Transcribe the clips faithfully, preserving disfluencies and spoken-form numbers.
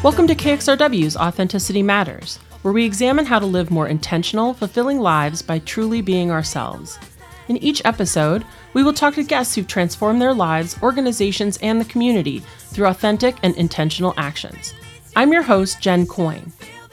Welcome to K X R W's Authenticity Matters, where we examine how to live more intentional, fulfilling lives by truly being ourselves. In each episode, we will talk to guests who've transformed their lives, organizations, and the community through authentic and intentional actions. I'm your host, Jen Coyne.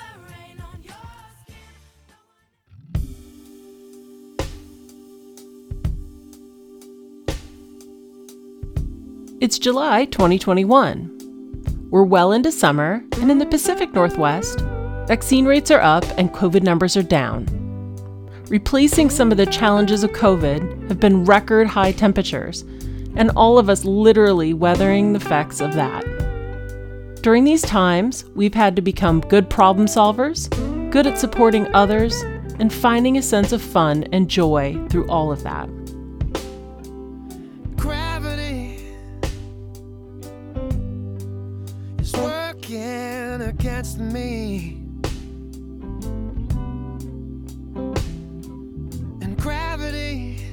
It's July twenty twenty-one. We're well into summer, and in the Pacific Northwest, vaccine rates are up and COVID numbers are down. Replacing some of the challenges of COVID have been record high temperatures, and all of us literally weathering the effects of that. During these times, we've had to become good problem solvers, good at supporting others, and finding a sense of fun and joy through all of that. Gravity is working against me. And gravity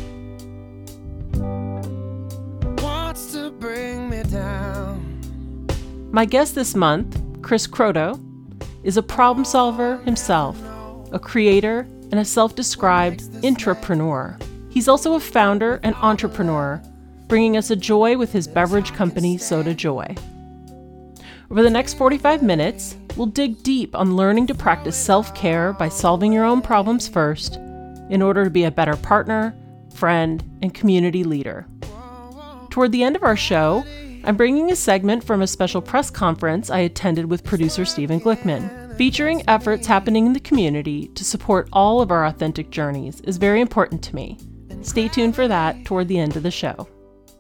wants to bring me down. My guest this month, Chris Croteau, is a problem solver himself, a creator, and a self-described intrapreneur. He's also a founder and entrepreneur, bringing us a joy with his beverage company, Soda Joy. Over the next forty-five minutes, we'll dig deep on learning to practice self-care by solving your own problems first in order to be a better partner, friend, and community leader. Toward the end of our show, I'm bringing a segment from a special press conference I attended with producer Stephen Glickman. Featuring efforts happening in the community to support all of our authentic journeys is very important to me. Stay tuned for that toward the end of the show.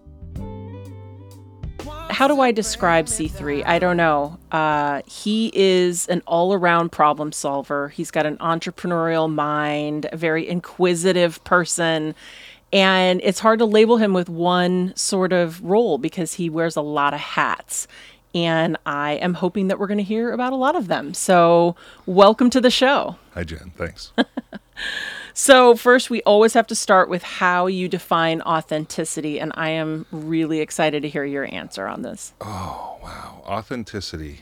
How do I describe C three? I don't know. Uh, he is an all-around problem solver. He's got an entrepreneurial mind, a very inquisitive person. And it's hard to label him with one sort of role because he wears a lot of hats. And I am hoping that we're going to hear about a lot of them. So welcome to the show. Hi, Jen. Thanks. So first, we always have to start with how you define authenticity. And I am really excited to hear your answer on this. Oh, wow. Authenticity.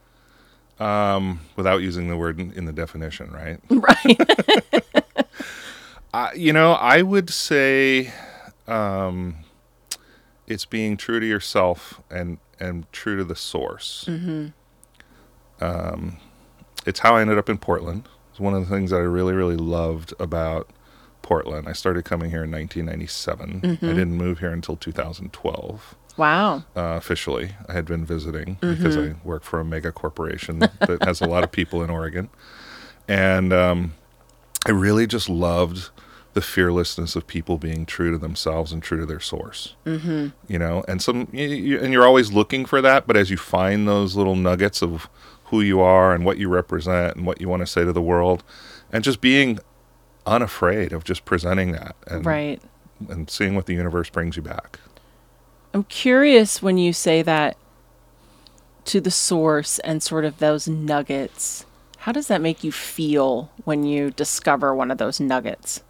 Um, without using the word in, in the definition, right? Right. Uh, you know, I would say um, it's being true to yourself and, and true to the source. Mm-hmm. Um, it's how I ended up in Portland. It's one of the things that I really, really loved about Portland. I started coming here in nineteen ninety-seven. Mm-hmm. I didn't move here until two thousand twelve. Wow. Uh, officially, I had been visiting mm-hmm. because I work for a mega corporation that has a lot of people in Oregon. And um, I really just loved the fearlessness of people being true to themselves and true to their source. Mm-hmm. You know, and some, you, you, and you're always looking for that, but as you find those little nuggets of who you are and what you represent and what you want to say to the world, and just being unafraid of just presenting that and, right. and seeing what the universe brings you back. I'm curious when you say that to the source and sort of those nuggets, how does that make you feel when you discover one of those nuggets?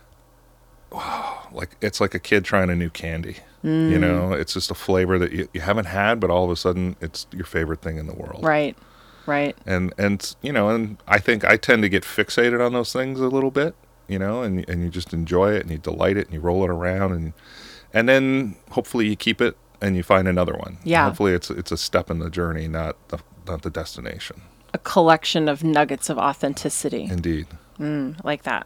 Wow, like it's like a kid trying a new candy. Mm. You know, it's just a flavor that you, you haven't had, but all of a sudden it's your favorite thing in the world. Right, right. And, and you know, and I think I tend to get fixated on those things a little bit, you know, and and you just enjoy it and you delight it and you roll it around and and then hopefully you keep it and you find another one. Yeah. And hopefully it's it's a step in the journey, not the not the destination. A collection of nuggets of authenticity. Indeed. Mm, like that.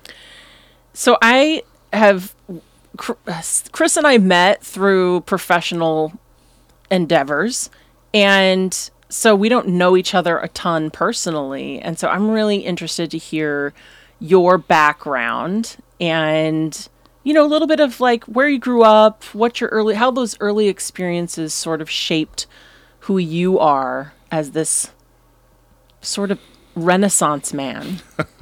So I have, Chris and I met through professional endeavors, and so we don't know each other a ton personally. And so I'm really interested to hear your background and, you know, a little bit of like where you grew up, what your early, how those early experiences sort of shaped who you are as this sort of Renaissance man.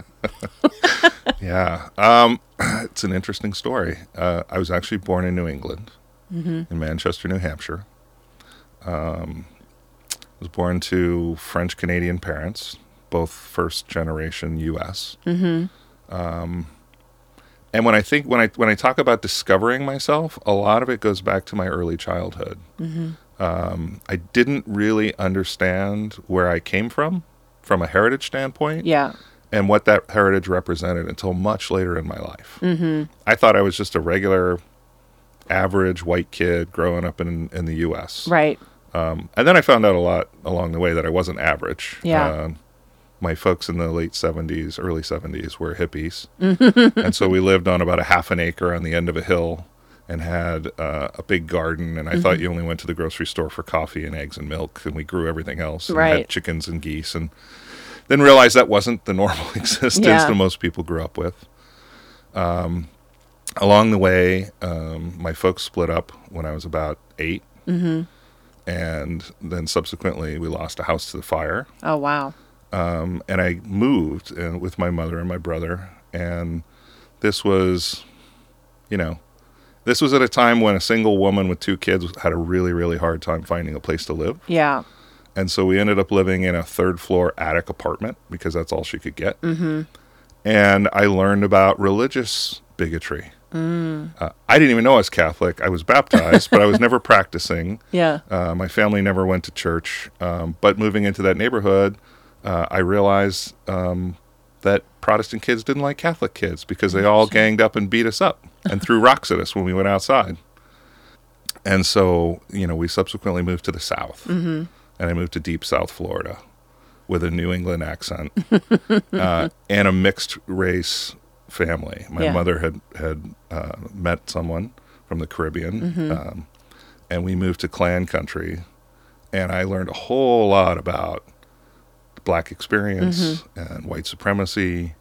Yeah. Um, it's an interesting story. Uh, I was actually born in New England, mm-hmm. in Manchester, New Hampshire. Um, I was born to French-Canadian parents, both first generation U S. Mm-hmm. Um, and when I think, when I, when I talk about discovering myself, a lot of it goes back to my early childhood. Mm-hmm. Um, I didn't really understand where I came from, from a heritage standpoint, Yeah. and what that heritage represented until much later in my life. Mm-hmm. I thought I was just a regular, average white kid growing up in, in the U S. Right. Um, and then I found out a lot along the way that I wasn't average. Yeah. Um, my folks in the late seventies, early seventies were hippies. And so we lived on about a half an acre on the end of a hill and had uh, a big garden. And I Mm-hmm. thought you only went to the grocery store for coffee and eggs and milk. And we grew everything else. And Right. had chickens and geese. And then realized that wasn't the normal existence Yeah. that most people grew up with. Um, along the way, um, my folks split up when I was about eight. Mm-hmm. And then subsequently we lost a house to the fire. Oh, wow. Um, and I moved uh, with my mother and my brother. And this was, you know, this was at a time when a single woman with two kids had a really, really hard time finding a place to live. Yeah. And so we ended up living in a third floor attic apartment because that's all she could get. Mm-hmm. And I learned about religious bigotry. Mm. Uh, I didn't even know I was Catholic. I was baptized, but I was never practicing. Yeah. Uh, my family never went to church. Um, but moving into that neighborhood, uh, I realized um, that Protestant kids didn't like Catholic kids because they all ganged up and beat us up and threw rocks at us when we went outside. And so, you know, we subsequently moved to the South. Mm-hmm. And I moved to deep South Florida with a New England accent uh, and a mixed race family. My Yeah. mother had, had uh, met someone from the Caribbean, Mm-hmm. um, and we moved to Klan country. And I learned a whole lot about Black experience Mm-hmm. and white supremacy,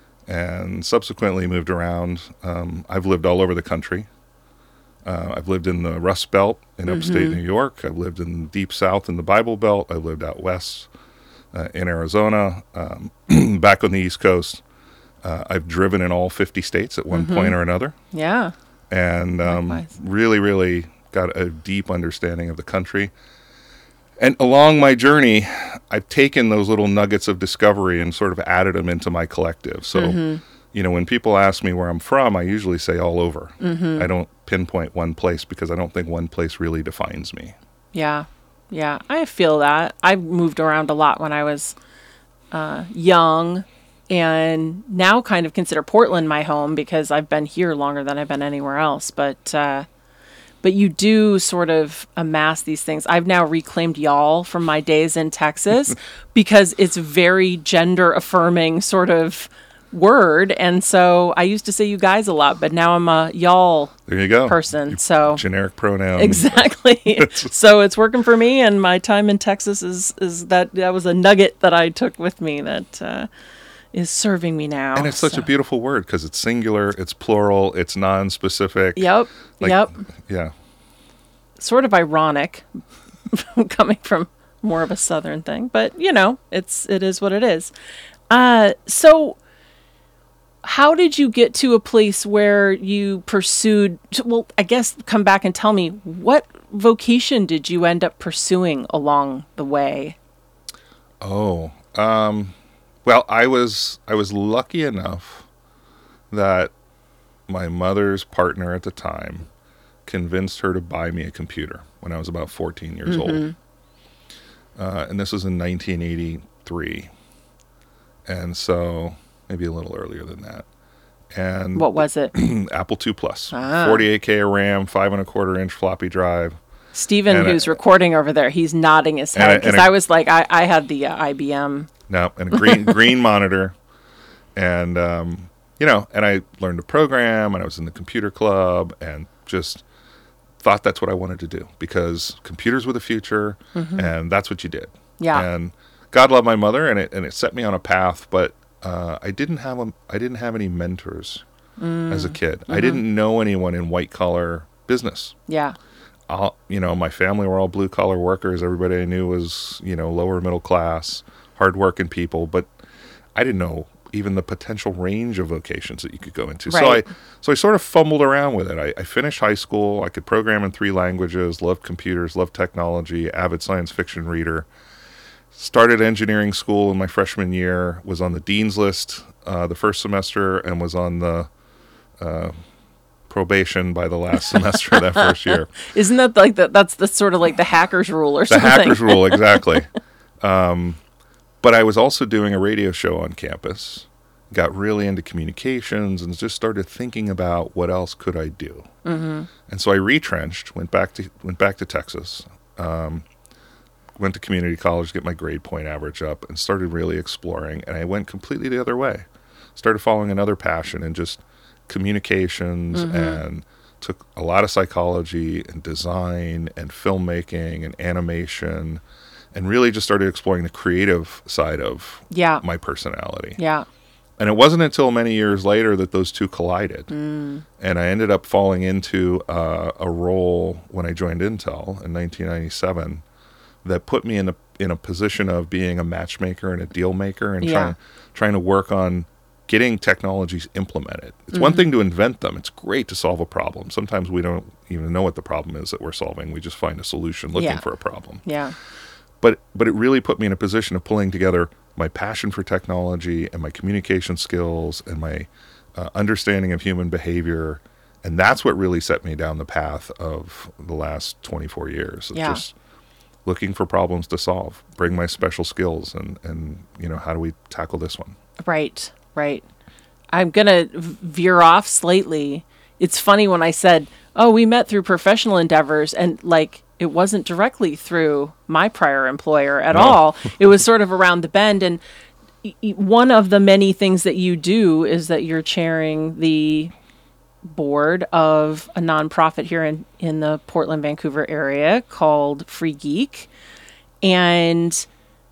and subsequently moved around. Um, I've lived all over the country. Uh, I've lived in the Rust Belt in upstate Mm-hmm. New York. I've lived in the Deep South in the Bible Belt. I've lived out west uh, in Arizona. Um, back on the East Coast, uh, I've driven in all fifty states at one Mm-hmm. point or another, Yeah. and um, Likewise. really, really got a deep understanding of the country. And along my journey, I've taken those little nuggets of discovery and sort of added them into my collective. So, Mm-hmm. you know, when people ask me where I'm from, I usually say all over. Mm-hmm. I don't pinpoint one place because I don't think one place really defines me. Yeah. Yeah. I feel that. I moved around a lot when I was uh, young, and now kind of consider Portland my home because I've been here longer than I've been anywhere else. But, uh, but you do sort of amass these things. I've now reclaimed y'all from my days in Texas because it's very gender affirming sort of word. And so I used to say you guys a lot, but now I'm a y'all There you go. person. So Generic pronoun. exactly. So it's working for me, and my time in Texas is is that that was a nugget that I took with me that uh, is serving me now. And it's such So- a beautiful word because it's singular, it's plural, it's non-specific. Yep. Like, yep. Yeah. Sort of ironic coming from more of a southern thing, but you know, it's it is what it is. Uh, so how did you get to a place where you pursued, well, I guess come back and tell me, what vocation did you end up pursuing along the way? Oh, um, well, I was I was lucky enough that my mother's partner at the time convinced her to buy me a computer when I was about fourteen years old. Uh, and this was in nineteen eighty-three. And so maybe a little earlier than that. And What was it? Apple two Plus, Ah. forty-eight K of RAM, five and a quarter inch floppy drive. Stephen, And a- who's recording over there, he's nodding his And head a- because and a- I was like, I, I had the uh, I B M. No, and a green green monitor, and um, you know, and I learned to program, and I was in the computer club, and just thought that's what I wanted to do because computers were the future, and that's what you did. Yeah. And God love my mother, and it and it set me on a path, but uh, I didn't have a, I didn't have any mentors as a kid. I didn't know anyone in white collar business. Yeah. All, you know, my family were all blue collar workers. Everybody I knew was, you know, lower middle class, hardworking people. But I didn't know even the potential range of vocations that you could go into. So I, Right. so I sort of fumbled around with it. I, I finished high school. I could program in three languages. Loved computers. Loved technology. Avid science fiction reader. Started engineering school in my freshman year. Was on the dean's list uh, the first semester and was on the uh, probation by the last semester of that first year. Isn't that like the, that's the sort of like the hacker's rule or The something? hacker's rule, exactly. Um, but I was also doing a radio show on campus, got really into communications, and just started thinking about what else could I do. Mm-hmm. And so I retrenched, went back to went back to Texas, um, went to community college to get my grade point average up, and started really exploring. And I went completely the other way. Started following another passion and just communications, mm-hmm. and took a lot of psychology and design and filmmaking and animation, and really just started exploring the creative side of yeah. my personality. Yeah. And it wasn't until many years later that those two collided. Mm. And I ended up falling into uh, a role when I joined Intel in nineteen ninety-seven that put me in a in a position of being a matchmaker and a deal maker, and yeah. trying trying to work on getting technologies implemented. It's mm-hmm. one thing to invent them. It's great to solve a problem. Sometimes we don't even know what the problem is that we're solving. We just find a solution looking yeah. for a problem. Yeah. But but it really put me in a position of pulling together my passion for technology and my communication skills and my uh, understanding of human behavior. And that's what really set me down the path of the last twenty-four years. Of yeah. just looking for problems to solve, bring my special skills, and, and, you know, how do we tackle this one? Right, right. I'm going to veer off slightly. It's funny when I said, oh, we met through professional endeavors, and like, it wasn't directly through my prior employer at No. all. It was sort of around the bend. And one of the many things that you do is that you're chairing the board of a nonprofit here in, in the Portland, Vancouver area called Free Geek. And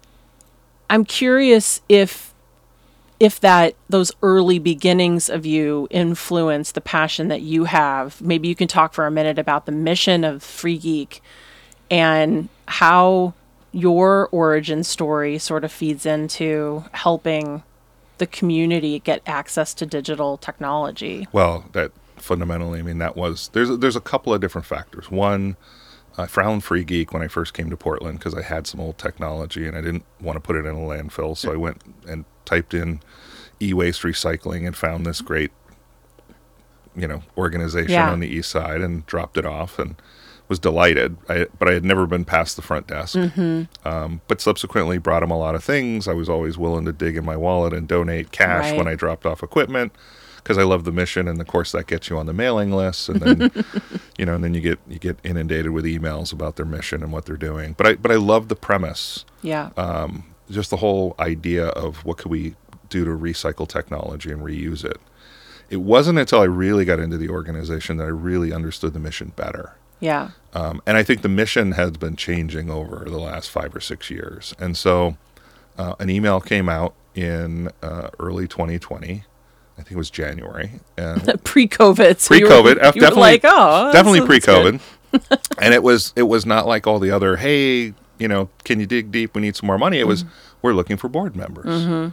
I'm curious if if that those early beginnings of you influence the passion that you have. Maybe you can talk for a minute about the mission of Free Geek and how your origin story sort of feeds into helping the community get access to digital technology. Well, that fundamentally, I mean, that was, there's, there's a couple of different factors. One, I found Free Geek when I first came to Portland because I had some old technology and I didn't want to put it in a landfill. So I went and typed in e-waste recycling and found this great, you know, organization yeah. on the east side and dropped it off and was delighted. I, but I had never been past the front desk. Mm-hmm. Um, but subsequently brought them a lot of things. I was always willing to dig in my wallet and donate cash right. when I dropped off equipment, because I love the mission, and of course that gets you on the mailing list, and then you know, and then you get you get inundated with emails about their mission and what they're doing. But I but I love the premise, yeah, um, just the whole idea of what could we do to recycle technology and reuse it. It wasn't until I really got into the organization that I really understood the mission better. Yeah, um, and I think the mission has been changing over the last five or six years. And so, uh, an email came out in uh, early twenty twenty. I think it was January. And pre-COVID. So pre-COVID, you were, uh, you were definitely, like, oh, definitely that's, pre-COVID. And it was it was not like all the other, hey, you know, can you dig deep? We need some more money. It was, mm-hmm. we're looking for board members. Mm-hmm.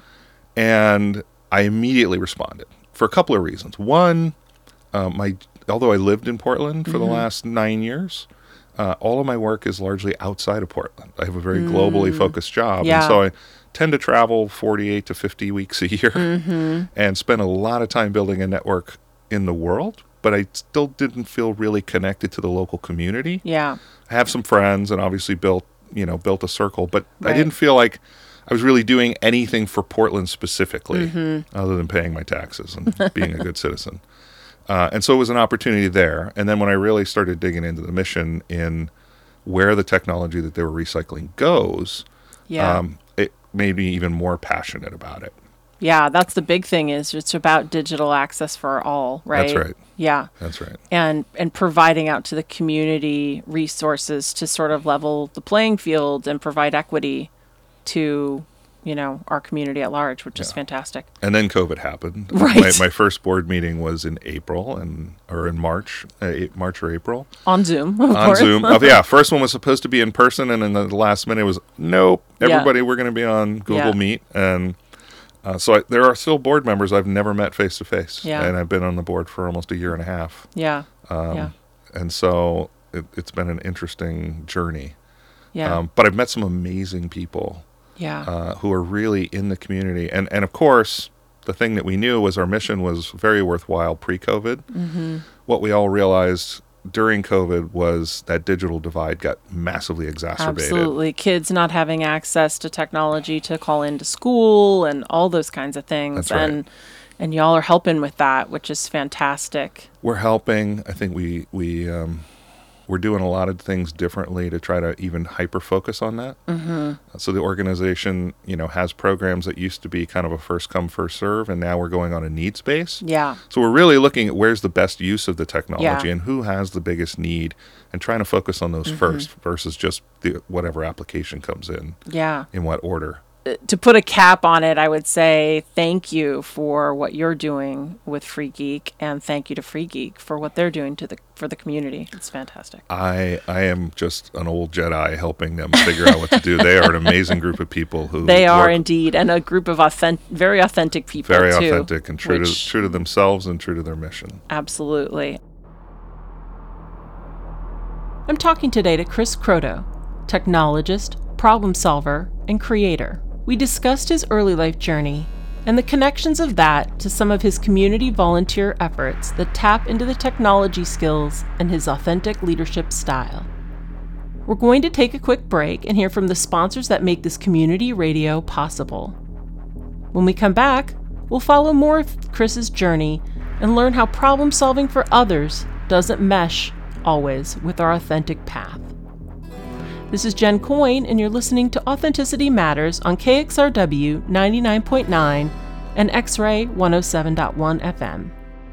And I immediately responded for a couple of reasons. One, um, my although I lived in Portland for mm-hmm. the last nine years, uh, all of my work is largely outside of Portland. I have a very mm. globally focused job. Yeah. And so I tend to travel forty-eight to fifty weeks a year mm-hmm. and spend a lot of time building a network in the world, but I still didn't feel really connected to the local community. Yeah. I have some friends and obviously built, you know, built a circle, but right. I didn't feel like I was really doing anything for Portland specifically, mm-hmm. other than paying my taxes and being a good citizen. Uh, and so it was an opportunity there. And then when I really started digging into the mission in where the technology that they were recycling goes, yeah. um, it made me even more passionate about it. Yeah, that's the big thing, is it's about digital access for all, right? That's right. Yeah. That's right. And and providing out to the community resources to sort of level the playing field and provide equity to, you know, our community at large, which Yeah. is fantastic. And then COVID happened. Right. My, my first board meeting was in April and or in March, uh, March or April. On Zoom, of on course. Zoom. Oh, yeah, first one was supposed to be in person, and then the last minute was, nope, everybody, yeah. we're going to be on Google Yeah. Meet. And uh, so I, there are still board members I've never met face-to-face. Yeah. And I've been on the board for almost a year and a half. Yeah. Um, yeah. And so it, it's been an interesting journey. Yeah. Um, but I've met some amazing people yeah. uh, who are really in the community. And, and of course, the thing that we knew was our mission was very worthwhile pre-COVID. Mm-hmm. What we all realized during COVID was that digital divide got massively exacerbated. Absolutely. Kids not having access to technology to call into school and all those kinds of things. That's right. And and y'all are helping with that, which is fantastic. We're helping. I think we, we, um, we're doing a lot of things differently to try to even hyper-focus on that. Mm-hmm. So the organization, you know, has programs that used to be kind of a first-come, first-serve, and now we're going on a needs base. Yeah. So we're really looking at where's the best use of the technology Yeah. and who has the biggest need, and trying to focus on those Mm-hmm. first versus just the whatever application comes in, Yeah. in what order. To put a cap on it, I would say thank you for what you're doing with Free Geek, and thank you to Free Geek for what they're doing to the for the community. It's fantastic. I I am just an old Jedi helping them figure out what to do. They are an amazing group of people who They are work indeed, and a group of authentic, very authentic people very too. authentic and true to which- true to themselves and true to their mission. Absolutely. I'm talking today to Chris Croto, technologist, problem solver, and creator. We discussed his early life journey and the connections of that to some of his community volunteer efforts that tap into the technology skills and his authentic leadership style. We're going to take a quick break and hear from the sponsors that make this community radio possible. When we come back, we'll follow more of Chris's journey and learn how problem solving for others doesn't mesh always with our authentic path. This is Jen Coyne, and you're listening to Authenticity Matters on K X R W ninety-nine point nine and X-Ray one oh seven point one F M.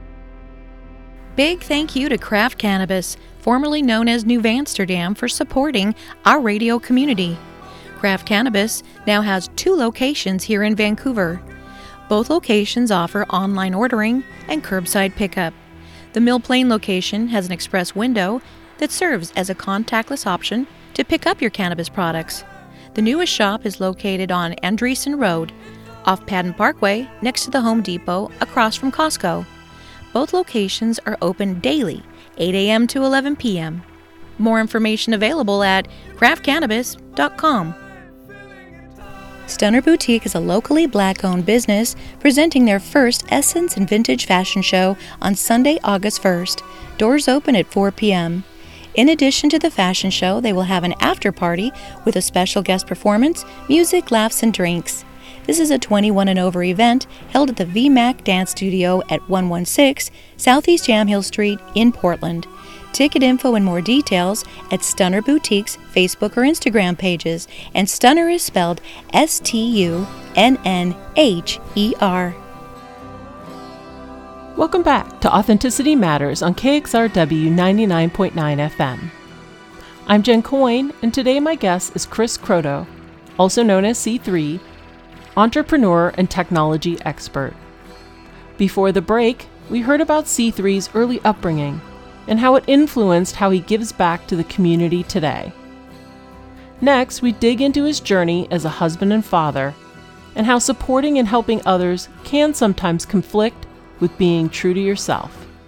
Big thank you to Craft Cannabis, formerly known as New Amsterdam, for supporting our radio community. Craft Cannabis now has two locations here in Vancouver. Both locations offer online ordering and curbside pickup. The Mill Plain location has an express window that serves as a contactless option to pick up your cannabis products. The newest shop is located on Andreessen Road, off Padden Parkway, next to the Home Depot, across from Costco. Both locations are open daily, eight a.m. to eleven p.m. More information available at craft cannabis dot com. Stunner Boutique is a locally black-owned business presenting their first Essence and Vintage fashion show on Sunday, August first. Doors open at four p.m. In addition to the fashion show, they will have an after-party with a special guest performance, music, laughs, and drinks. This is a twenty-one and over event held at the V MAC Dance Studio at one one six Southeast Yamhill Street in Portland. Ticket info and more details at Stunner Boutique's Facebook or Instagram pages, and Stunner is spelled S T U N N H E R. Welcome back to Authenticity Matters on K X R W ninety-nine point nine F M. I'm Jen Coyne, and today my guest is Chris Croto, also known as C three, entrepreneur and technology expert. Before the break, we heard about C three's early upbringing and how it influenced how he gives back to the community today. Next, we dig into his journey as a husband and father, and how supporting and helping others can sometimes conflict with being true to yourself.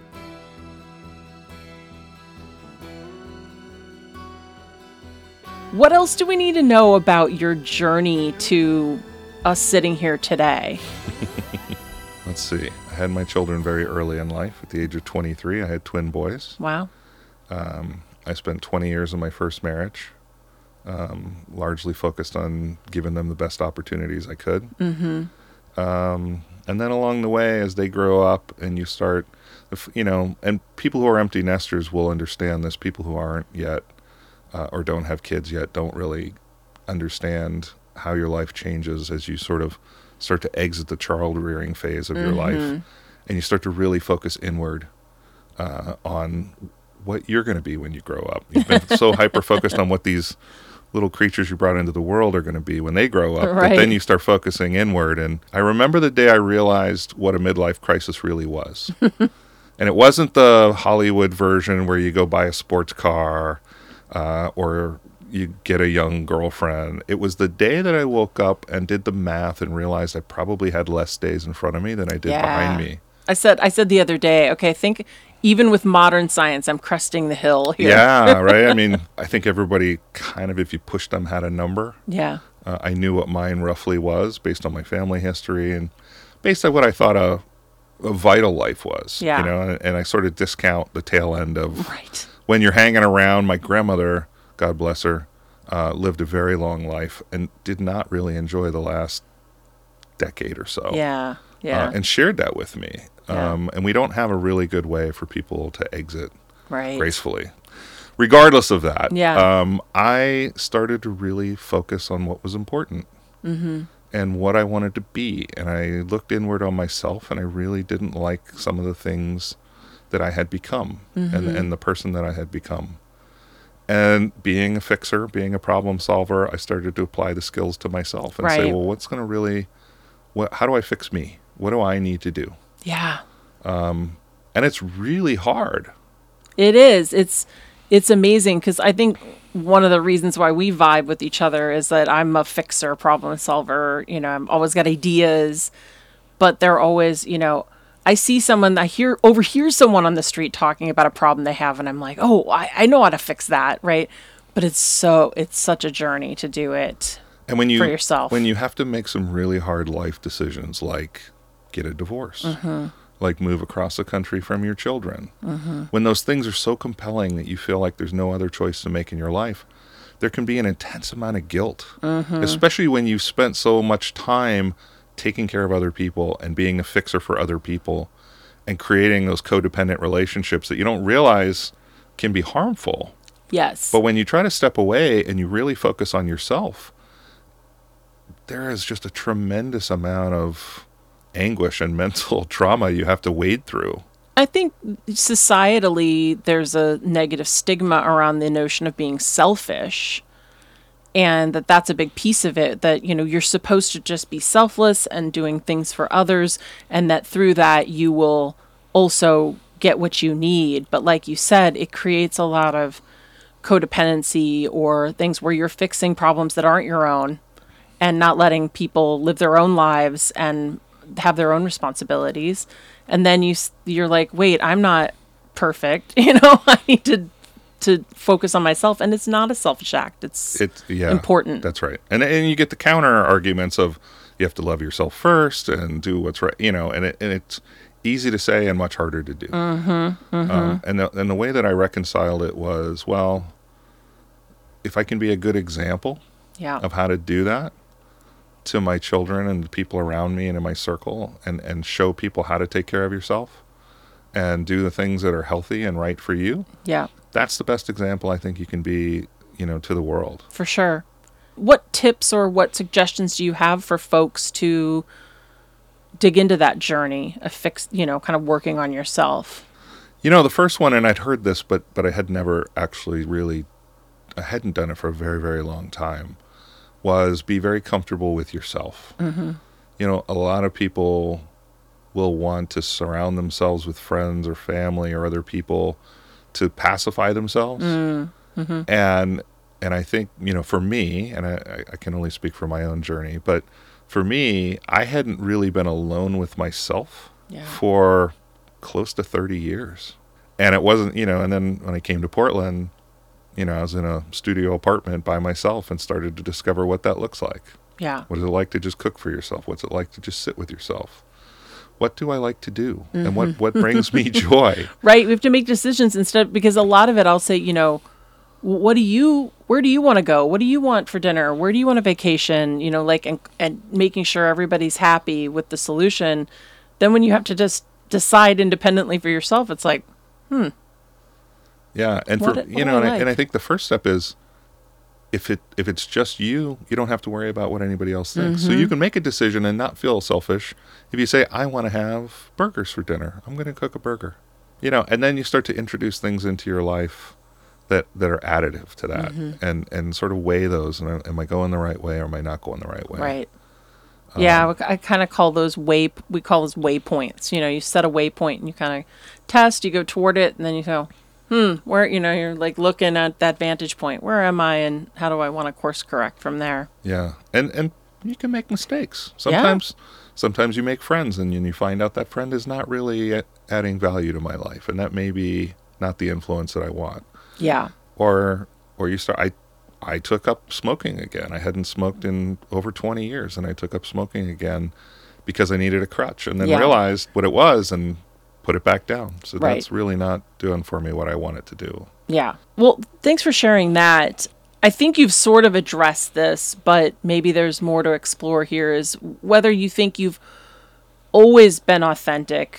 What else do we need to know about your journey to us sitting here today? Let's see. I had my children very early in life. At the age of twenty-three, I had twin boys. Wow. Um, I spent twenty years of my first marriage, um, largely focused on giving them the best opportunities I could. Mm-hmm. Um, and then along the way, as they grow up and you start, if, you know, and people who are empty nesters will understand this. People who aren't yet uh, or don't have kids yet don't really understand how your life changes as you sort of start to exit the child rearing phase of your Mm-hmm. life, and you start to really focus inward uh, on what you're going to be when you grow up. You've been so hyper focused on what these little creatures you brought into the world are going to be when they grow up, Right. but then you start focusing inward. And I remember the day I realized what a midlife crisis really was. And it wasn't the Hollywood version where you go buy a sports car uh, or you get a young girlfriend. It was the day that I woke up and did the math and realized I probably had less days in front of me than I did Yeah. behind me. I said I said the other day, okay, I think even with modern science, I'm cresting the hill here. Yeah, right? I mean, I think everybody kind of, if you pushed them, had a number. Yeah. Uh, I knew what mine roughly was based on my family history, and based on what I thought a, a vital life was. Yeah. You know, and, and I sort of discount the tail end of Right. when you're hanging around. My grandmother, God bless her, uh, lived a very long life and did not really enjoy the last decade or so. Yeah. Yeah. Uh, and shared that with me. Yeah. Um, and we don't have a really good way for people to exit right. gracefully. Regardless of that, Yeah. um, I started to really focus on what was important Mm-hmm. and what I wanted to be. And I looked inward on myself, and I really didn't like some of the things that I had become Mm-hmm. and, and the person that I had become. And being a fixer, being a problem solver, I started to apply the skills to myself and say, Right. well, what's going to really, what, how do I fix me? What do I need to do? Yeah. And it's really hard. It is. It's it's amazing because I think one of the reasons why we vibe with each other is that I'm a fixer, problem solver. You know, I'm always got ideas, but they're always, you know, I see someone, I hear overhear someone on the street talking about a problem they have, and I'm like, oh, I, I know how to fix that, right? But it's so it's such a journey to do it. And when you For yourself. when you have to make some really hard life decisions, like get a divorce, Mm-hmm. like move across the country from your children, when those things are so compelling that you feel like there's no other choice to make in your life, there can be an intense amount of guilt, Mm-hmm. especially when you've spent so much time taking care of other people and being a fixer for other people and creating those codependent relationships that you don't realize can be harmful. Yes. But when you try to step away and you really focus on yourself, there is just a tremendous amount of anguish and mental trauma you have to wade through. I think societally there's a negative stigma around the notion of being selfish, and that that's a big piece of it, that, you know, you're supposed to just be selfless and doing things for others, and that through that you will also get what you need. But like you said, it creates a lot of codependency or things where you're fixing problems that aren't your own and not letting people live their own lives and have their own responsibilities. And then you s- you're like, wait, I'm not perfect. You know, I need to to focus on myself, and it's not a selfish act. It's It's yeah, important. That's right. And and you get the counter arguments of you have to love yourself first and do what's right, you know, and it and it's easy to say and much harder to do. Mm-hmm, mm-hmm. Um, and the, and the way that I reconciled it was, well, if I can be a good example yeah. of how to do that to my children and the people around me and in my circle, and, and show people how to take care of yourself and do the things that are healthy and right for you, Yeah, that's the best example I think you can be, you know, to the world. for sure. What tips or what suggestions do you have for folks to dig into that journey of fix, you know, kind of working on yourself? You know, the first one, and I'd heard this, but but I had never actually really, I hadn't done it for a very, very long time, was be very comfortable with yourself. Mm-hmm. You know, a lot of people will want to surround themselves with friends or family or other people to pacify themselves. Mm-hmm. And and I think, you know, for me, and I, I can only speak for my own journey, but for me, I hadn't really been alone with myself Yeah. for close to thirty years. And it wasn't, you know, and then when I came to Portland, you know, I was in a studio apartment by myself and started to discover what that looks like. Yeah. What is it like to just cook for yourself? What's it like to just sit with yourself? What do I like to do? And what, what brings me joy? Right. We have to make decisions instead, because a lot of it, I'll say, you know, what do you, where do you want to go? What do you want for dinner? Where do you want a vacation? You know, like, and, and making sure everybody's happy with the solution. Then when you have to just decide independently for yourself, it's like, Yeah, and What for do- you what do know, I and I, like? and I think the first step is if it if it's just you, you don't have to worry about what anybody else thinks. So Mm-hmm. you can make a decision and not feel selfish. If you say, "I want to have burgers for dinner. I'm going to cook a burger," you know, and then you start to introduce things into your life that that are additive to that, Mm-hmm. and and sort of weigh those. And am I going the right way, or am I not going the right way? right. Um, Yeah, I I kind of call those way, we call those waypoints. You know, you set a waypoint and you kind of test, you go toward it, and then you go, hmm, where, you know, you're like looking at that vantage point. Where am I, and how do I want to course correct from there? Yeah, and and you can make mistakes. Sometimes, sometimes you make friends, and you, and you find out that friend is not really a- adding value to my life, and that may be not the influence that I want. Yeah. Or or you start. I I took up smoking again. I hadn't smoked in over twenty years, and I took up smoking again because I needed a crutch, and then Yeah. realized what it was and put it back down. So Right. that's really not doing for me what I want it to do. Yeah. Well, thanks for sharing that. I think you've sort of addressed this, but maybe there's more to explore here, is whether you think you've always been authentic,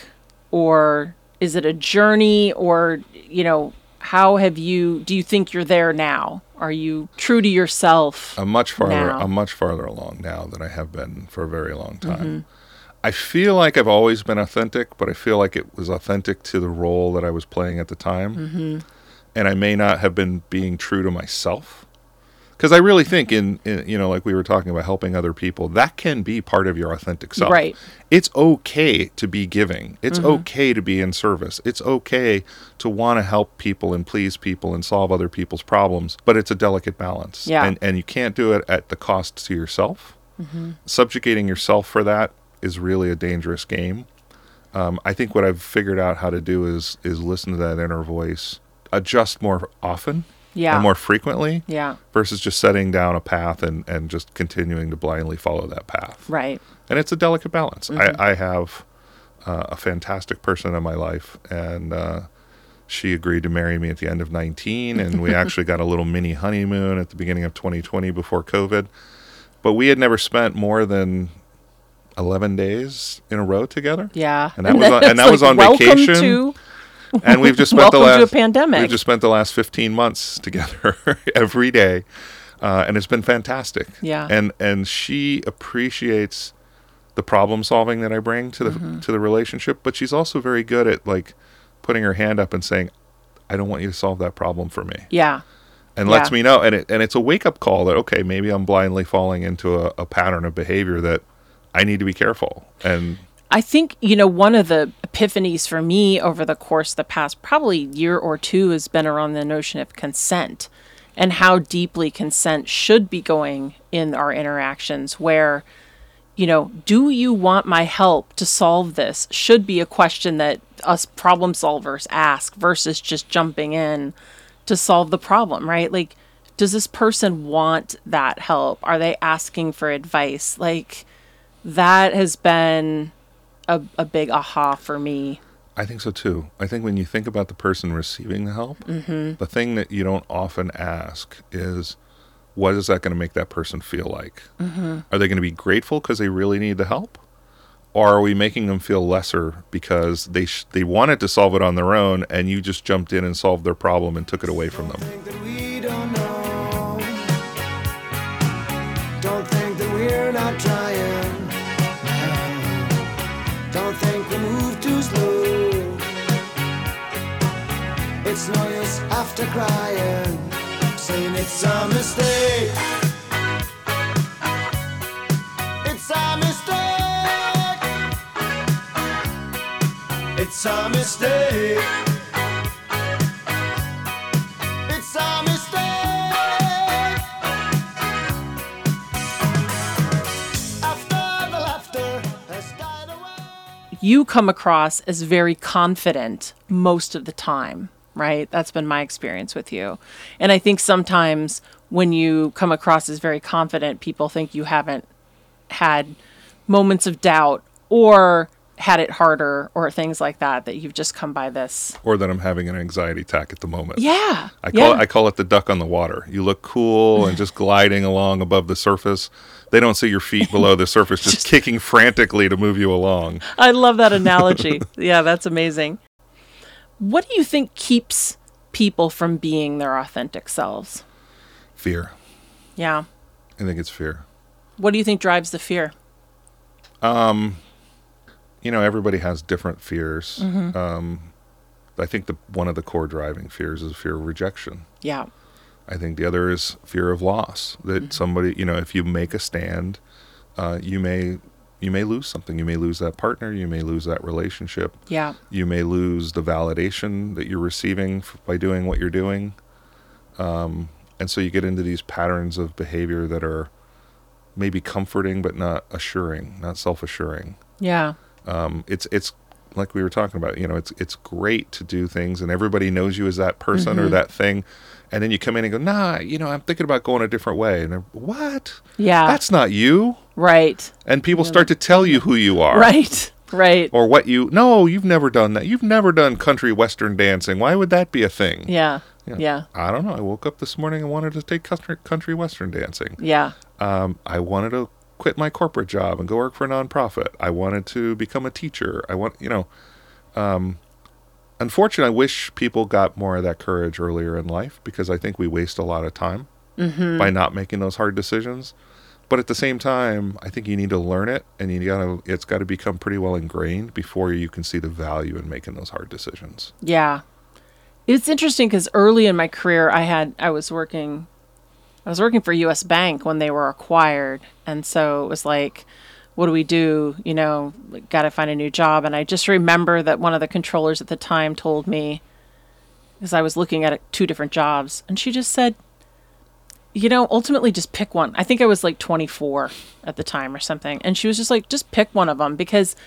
or is it a journey, or, you know, how have you, do you think you're there now? Are you true to yourself? I'm much farther. now? I'm much farther along now than I have been for a very long time. Mm-hmm. I feel like I've always been authentic, but I feel like it was authentic to the role that I was playing at the time, Mm-hmm. and I may not have been being true to myself. Because I really think in, in, you know, like we were talking about helping other people, that can be part of your authentic self. Right. It's okay to be giving. It's Mm-hmm. okay to be in service. It's okay to want to help people and please people and solve other people's problems, but it's a delicate balance. Yeah. And, and you can't do it at the cost to yourself. Mm-hmm. Subjugating yourself for that is really a dangerous game. Um, I think what I've figured out how to do is is listen to that inner voice, adjust more often Yeah. and more frequently, Yeah. versus just setting down a path and, and just continuing to blindly follow that path. Right. And it's a delicate balance. Mm-hmm. I, I have uh, a fantastic person in my life, and uh, she agreed to marry me at the end of nineteen, and we actually got a little mini honeymoon at the beginning of twenty twenty before COVID. But we had never spent more than eleven days in a row together. Yeah. And that was on- and that's that was like, on welcome vacation. To, And we've just spent the welcome last to a pandemic. We've just spent the last fifteen months together every day, uh, and it's been fantastic. Yeah. And and she appreciates the problem solving that I bring to the Mm-hmm. to the relationship, but she's also very good at like putting her hand up and saying, "I don't want you to solve that problem for me," yeah. and lets Yeah. me know. And it and it's a wake up call that okay, maybe I'm blindly falling into a, a pattern of behavior that I need to be careful. And I think, you know, one of the epiphanies for me over the course of the past probably year or two has been around the notion of consent and how deeply consent should be going in our interactions, where, you know, do you want my help to solve this should be a question that us problem solvers ask versus just jumping in to solve the problem, right? Like, does this person want that help? Are they asking for advice? Like, that has been a, a big aha for me. I think so too. I think when you think about the person receiving the help, Mm-hmm. the thing that you don't often ask is, what is that going to make that person feel like? Mm-hmm. Are they going to be grateful because they really need the help? Or are we making them feel lesser because they sh- they wanted to solve it on their own and you just jumped in and solved their problem and took it away from them? Think that we don't know. Don't think that we're not trying. Don't think we move too slow. It's no use after crying, saying it's a mistake. It's a mistake. It's a mistake. It's a mistake. After the laughter has died away. You come across as very confident most of the time, right? That's been my experience with you. And I think sometimes when you come across as very confident, people think you haven't had moments of doubt or had it harder or things like that, that you've just come by this. Or that I'm having an anxiety attack at the moment. Yeah. I call it, I call it the duck on the water. You look cool and just gliding along above the surface. They don't see your feet below the surface, just, Just- kicking frantically to move you along. I love that analogy. Yeah, that's amazing. What do you think keeps people from being their authentic selves? Fear. Yeah. I think it's fear. What do you think drives the fear? You know, everybody has different fears. Mm-hmm. Um, I think the one of the core driving fears is fear of rejection. Yeah. I think the other is fear of loss. That Mm-hmm. somebody, you know, if you make a stand, uh, you may you may lose something. You may lose that partner. You may lose that relationship. Yeah. You may lose the validation that you're receiving f- by doing what you're doing. Um, and so you get into these patterns of behavior that are maybe comforting but not assuring, not self-assuring. Yeah. Um, it's it's like we were talking about. You know, it's it's great to do things, and everybody knows you as that person Mm-hmm. or that thing. And then you come in and go, nah, you know, I'm thinking about going a different way. And they're, what? Yeah. That's not you. Right. And people start to tell you who you are. Right. Right. Or what you, no, you've never done that. You've never done country western dancing. Why would that be a thing? Yeah. Yeah. Yeah. I don't know. I woke up this morning and wanted to take country, country western dancing. Yeah. Um, I wanted to quit my corporate job and go work for a nonprofit. I wanted to become a teacher. I want, you know, um, unfortunately, I wish people got more of that courage earlier in life, because I think we waste a lot of time mm-hmm. by not making those hard decisions. But at the same time, I think you need to learn it, and you gotta, it's got to become pretty well ingrained before you can see the value in making those hard decisions. Yeah. It's interesting because early in my career, I had, I was working, I was working for U S Bank when they were acquired. And so it was like, what do we do? You know, got to find a new job. And I just remember that one of the controllers at the time told me, because I was looking at two different jobs, and she just said, you know, ultimately just pick one. I think I was like twenty-four at the time or something. And she was just like, just pick one of them, because,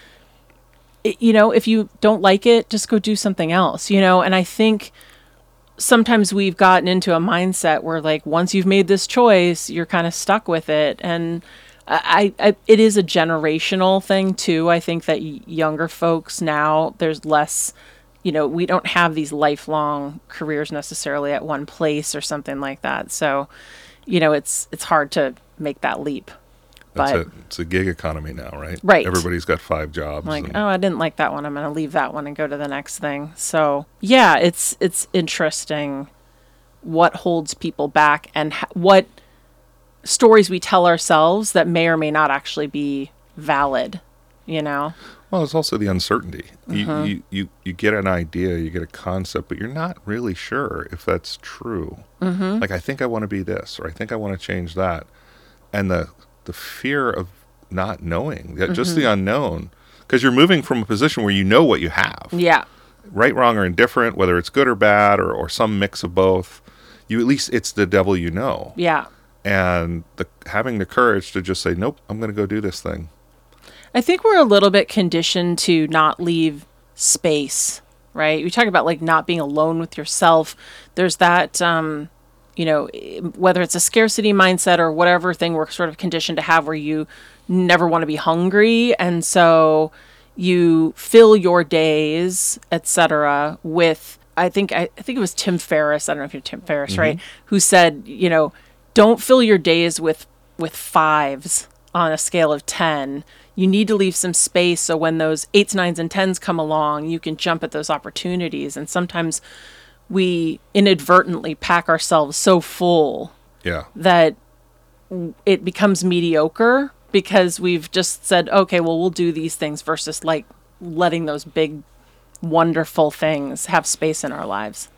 it, you know, if you don't like it, just go do something else, you know? And I think sometimes we've gotten into a mindset where, like, once you've made this choice, you're kind of stuck with it. And I, I, it is a generational thing too. I think that younger folks now, there's less, you know, we don't have these lifelong careers necessarily at one place or something like that. So, you know, it's it's hard to make that leap. That's but it. It's a gig economy now, right? Right. Everybody's got five jobs. Like, and... oh, I didn't like that one. I'm going to leave that one and go to the next thing. So, yeah, it's it's interesting what holds people back and ha- what stories we tell ourselves that may or may not actually be valid, you know? Well, it's also the uncertainty. Mm-hmm. You, you, you, you get an idea, you get a concept, but you're not really sure if that's true. Mm-hmm. Like, I think I want to be this, or I think I want to change that. And the the fear of not knowing, mm-hmm. just the unknown, because you're moving from a position where you know what you have. Yeah. Right, wrong, or indifferent, whether it's good or bad, or, or some mix of both. You at least, it's the devil you know. Yeah. And the having the courage to just say, nope, I'm going to go do this thing. I think we're a little bit conditioned to not leave space, right? We talk about, like, not being alone with yourself. There's that, um, you know, whether it's a scarcity mindset or whatever thing we're sort of conditioned to have, where you never want to be hungry. And so you fill your days, et cetera, with, I think, I, I think it was Tim Ferriss. I don't know if you're Tim Ferriss, mm-hmm. right? Who said, you know, don't fill your days with, with fives on a scale of ten. You need to leave some space so when those eights, nines, and tens come along, you can jump at those opportunities. And sometimes we inadvertently pack ourselves so full yeah. that it becomes mediocre because we've just said, okay, well, we'll do these things, versus, like, letting those big, wonderful things have space in our lives.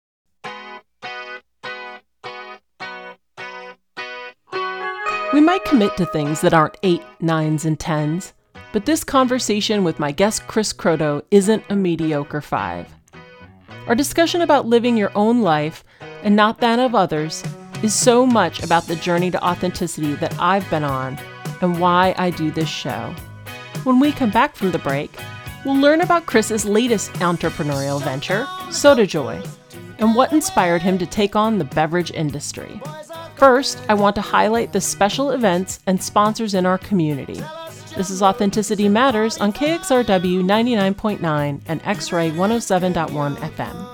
We might commit to things that aren't eight, nines, and tens, but this conversation with my guest Chris Croteau isn't a mediocre five. Our discussion about living your own life and not that of others is so much about the journey to authenticity that I've been on and why I do this show. When we come back from the break, we'll learn about Chris's latest entrepreneurial venture, Soda Joy, and what inspired him to take on the beverage industry. First, I want to highlight the special events and sponsors in our community. This is Authenticity Matters on K X R W ninety-nine point nine and X-Ray one oh seven point one F M.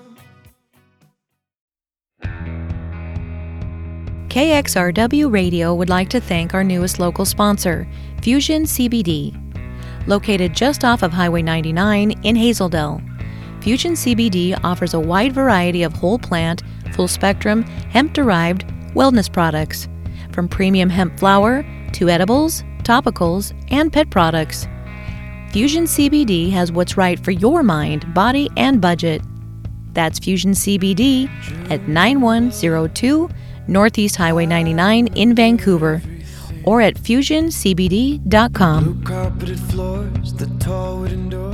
K X R W Radio would like to thank our newest local sponsor, Fusion C B D. Located just off of Highway ninety-nine in Hazeldale, Fusion C B D offers a wide variety of whole plant, full spectrum, hemp-derived wellness products, from premium hemp flower to edibles, topicals, and pet products. Fusion C B D has what's right for your mind, body, and budget. That's Fusion C B D at nine one zero two Northeast Highway ninety-nine in Vancouver, or at fusion c b d dot com. Blue carpeted floors, the tall wooden doors.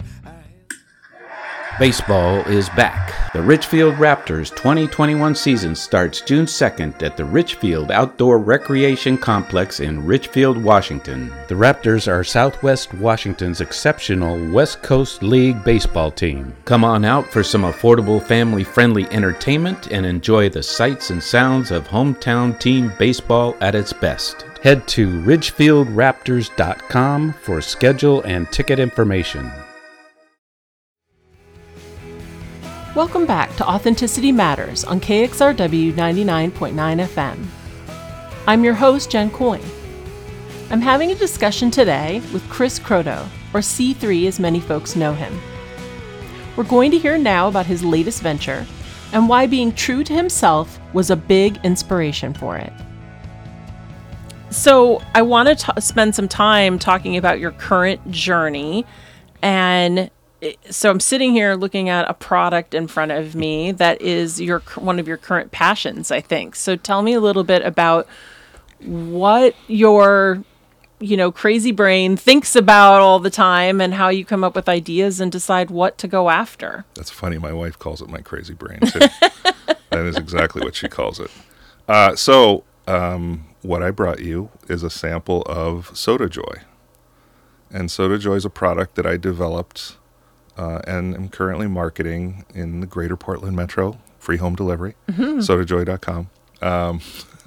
Baseball is back. The Richfield Raptors twenty twenty-one season starts June second at the Richfield Outdoor Recreation Complex in Richfield, Washington. The Raptors are Southwest Washington's exceptional West Coast League baseball team. Come on out for some affordable family-friendly entertainment and enjoy the sights and sounds of hometown team baseball at its best. Head to ridgefield raptors dot com for schedule and ticket information. Welcome back to Authenticity Matters on K X R W ninety-nine point nine F M. I'm your host, Jen Coyne. I'm having a discussion today with Chris Croteau, or C three as many folks know him. We're going to hear now about his latest venture and why being true to himself was a big inspiration for it. So I want to t- spend some time talking about your current journey. And it, so I'm sitting here looking at a product in front of me that is your one of your current passions, I think. So tell me a little bit about what your, you know, crazy brain thinks about all the time and how you come up with ideas and decide what to go after. That's funny. My wife calls it my crazy brain, too. That is exactly what she calls it. Uh, so... Um, what I brought you is a sample of Soda Joy. And Soda Joy is a product that I developed uh, and am currently marketing in the greater Portland metro, free home delivery, mm-hmm. soda joy dot com. Um,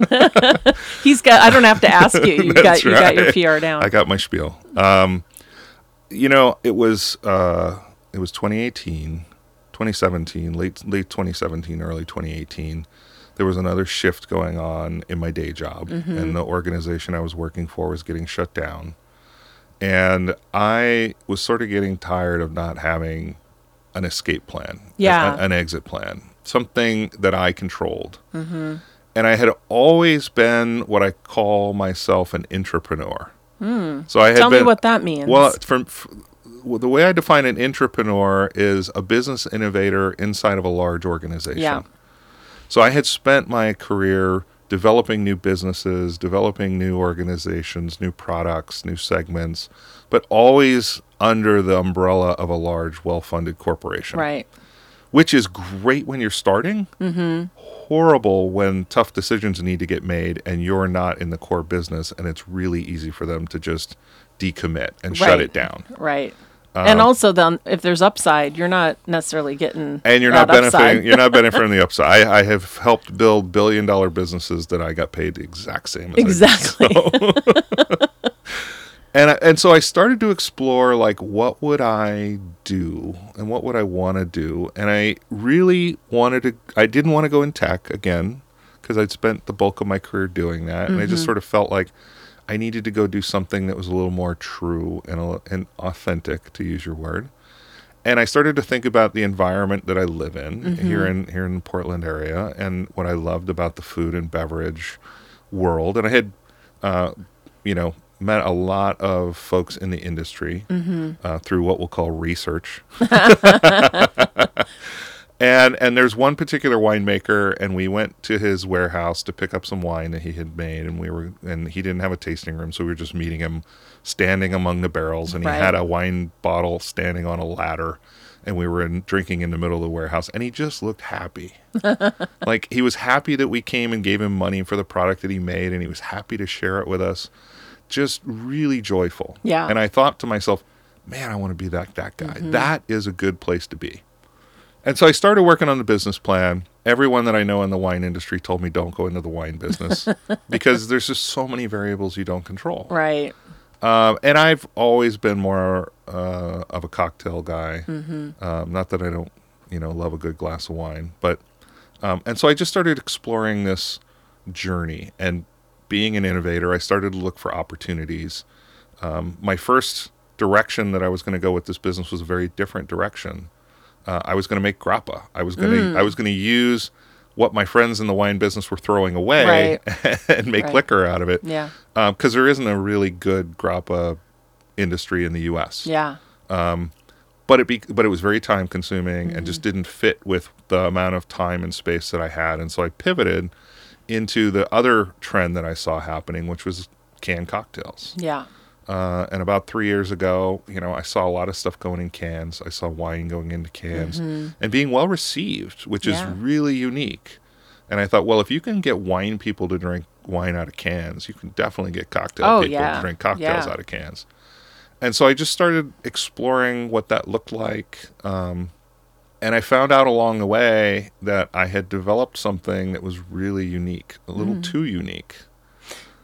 He's got, I don't have to ask you, you got, right. you got your P R down. I got my spiel. Um, you know, it was, uh, it was twenty eighteen, twenty seventeen, late, late twenty seventeen, early twenty eighteen. There was another shift going on in my day job, mm-hmm. and the organization I was working for was getting shut down. And I was sort of getting tired of not having an escape plan, yeah. a, an exit plan, something that I controlled. Mm-hmm. And I had always been what I call myself an intrapreneur. Mm. So I had Tell been, me what that means. Well, from, well, the way I define an intrapreneur is a business innovator inside of a large organization. Yeah. So I had spent my career developing new businesses, developing new organizations, new products, new segments, but always under the umbrella of a large, well-funded corporation. Right. Which is great when you're starting, mm-hmm. horrible when tough decisions need to get made and you're not in the core business, and it's really easy for them to just decommit and right. shut it down. Right. Um, and also, then, if there's upside, you're not necessarily getting and you're that not benefiting. upside. You're not benefiting from the upside. I, I have helped build billion dollar businesses that I got paid the exact same as exactly. I did, so. and I, and so I started to explore, like, what would I do and what would I want to do, and I really wanted to. I didn't want to go in tech again because I'd spent the bulk of my career doing that, mm-hmm. and I just sort of felt like I needed to go do something that was a little more true and, a, and authentic, to use your word. And I started to think about the environment that I live in mm-hmm. here in here in the Portland area, and what I loved about the food and beverage world. And I had, uh, you know, met a lot of folks in the industry mm-hmm. uh, through what we'll call research. And and there's one particular winemaker, and we went to his warehouse to pick up some wine that he had made, and we were and he didn't have a tasting room, so we were just meeting him standing among the barrels, and he right. had a wine bottle standing on a ladder, and we were in, drinking in the middle of the warehouse, and he just looked happy. Like, he was happy that we came and gave him money for the product that he made, and he was happy to share it with us. Just really joyful. Yeah. And I thought to myself, man, I want to be that that guy. Mm-hmm. That is a good place to be. And so I started working on the business plan. Everyone that I know in the wine industry told me don't go into the wine business because there's just so many variables you don't control. Right. Um, and I've always been more uh, of a cocktail guy. Mm-hmm. Um, not that I don't, you know, love a good glass of wine, but um, and so I just started exploring this journey, and being an innovator, I started to look for opportunities. Um, my first direction that I was going to go with this business was a very different direction. Uh, I was going to make grappa. I was going to mm. I was going to use what my friends in the wine business were throwing away right. and make right. liquor out of it. Yeah. Because um, there isn't a really good grappa industry in the U S. Yeah. Um, but it be, but it was very time consuming mm-hmm. and just didn't fit with the amount of time and space that I had. And so I pivoted into the other trend that I saw happening, which was canned cocktails. Yeah. Uh, and about three years ago, you know, I saw a lot of stuff going in cans. I saw wine going into cans mm-hmm. and being well received, which yeah. is really unique. And I thought, well, if you can get wine people to drink wine out of cans, you can definitely get cocktail oh, people yeah. to drink cocktails yeah. out of cans. And so I just started exploring what that looked like. Um, and I found out along the way that I had developed something that was really unique, a little mm. too unique.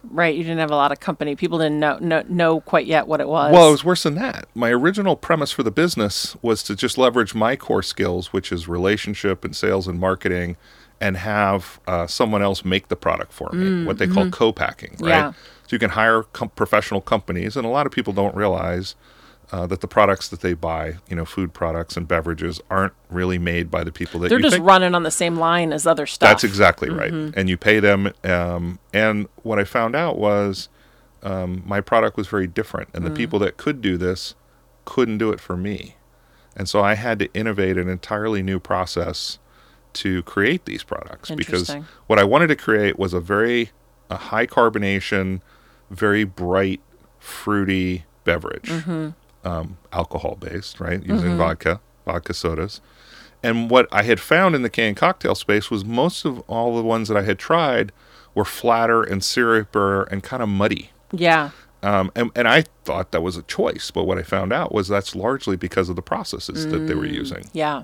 Right. You didn't have a lot of company. People didn't know know, know quite yet what it was. Well, it was worse than that. My original premise for the business was to just leverage my core skills, which is relationship and sales and marketing, and have uh, someone else make the product for me, mm, what they mm-hmm. call co-packing, right? Yeah. So you can hire com- professional companies, and a lot of people don't realize uh, that the products that they buy, you know, food products and beverages, aren't really made by the people that They're you just think. running on the same line as other stuff. That's exactly mm-hmm. right. And you pay them. Um, and what I found out was um, my product was very different, and the mm. people that could do this couldn't do it for me. And so I had to innovate an entirely new process to create these products, because what I wanted to create was a very a high carbonation, very bright, fruity beverage, mm-hmm. um, alcohol based, right? Using mm-hmm. vodka, vodka sodas. And what I had found in the canned cocktail space was most of all the ones that I had tried were flatter and syrupier and kind of muddy. Yeah. Um, and, and I thought that was a choice, but what I found out was that's largely because of the processes mm, that they were using. Yeah.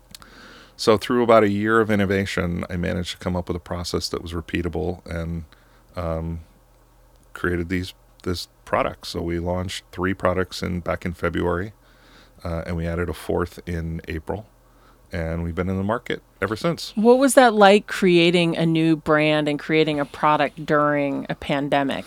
So through about a year of innovation, I managed to come up with a process that was repeatable, and um, created these this product. So we launched three products in back in February, uh, and we added a fourth in April, and we've been in the market ever since. What was that like, creating a new brand and creating a product during a pandemic?